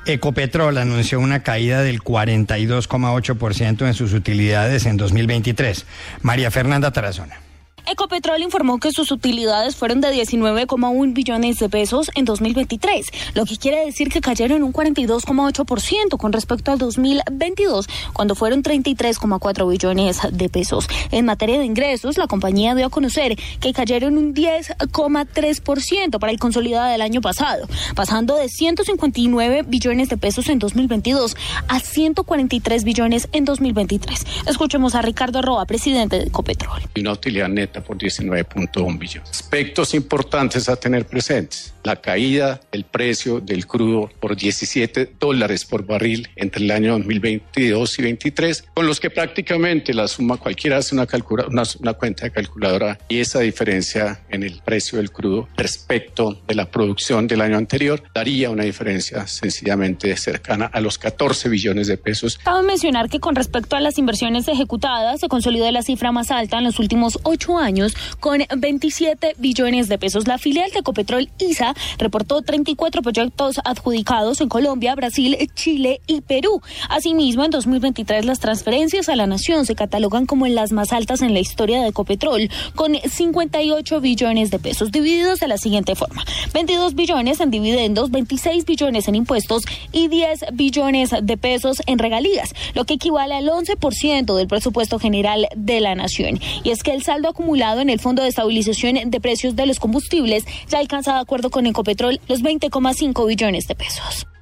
Ecopetrol anunció una caída del 42,8% en sus utilidades en 2023. María Fernanda Tarazona. Ecopetrol informó que sus utilidades fueron de 19,1 billones de pesos en 2023, lo que quiere decir que cayeron un 42,8% con respecto al 2022, cuando fueron 33,4 billones de pesos. En materia de ingresos, la compañía dio a conocer que cayeron un 10,3% para el consolidado del año pasado, pasando de 159 billones de pesos en 2022 a 143 billones en 2023. Escuchemos a Ricardo Roa, presidente de Ecopetrol. Una utilidad neta por 19.1 billones. Aspectos importantes a tener presentes: la caída del precio del crudo por $17 por barril entre el año 2022 y 2023, con los que prácticamente la suma, cualquiera hace una cuenta de calculadora, y esa diferencia en el precio del crudo respecto de la producción del año anterior daría una diferencia sencillamente cercana a los 14 billones de pesos. Cabe mencionar que con respecto a las inversiones ejecutadas, se consolidó la cifra más alta en los últimos 8 años, con 27 billones de pesos. La filial de Ecopetrol, ISA, reportó 34 proyectos adjudicados en Colombia, Brasil, Chile y Perú. Asimismo, en 2023 las transferencias a la nación se catalogan como las más altas en la historia de Ecopetrol, con 58 billones de pesos, divididos de la siguiente forma: 22 billones en dividendos, 26 billones en impuestos y 10 billones de pesos en regalías, lo que equivale al 11% del presupuesto general de la nación. Y es que el saldo acumulado en el Fondo de Estabilización de Precios de los Combustibles ya alcanza, de acuerdo con Ecopetrol, los 20,5 billones de pesos.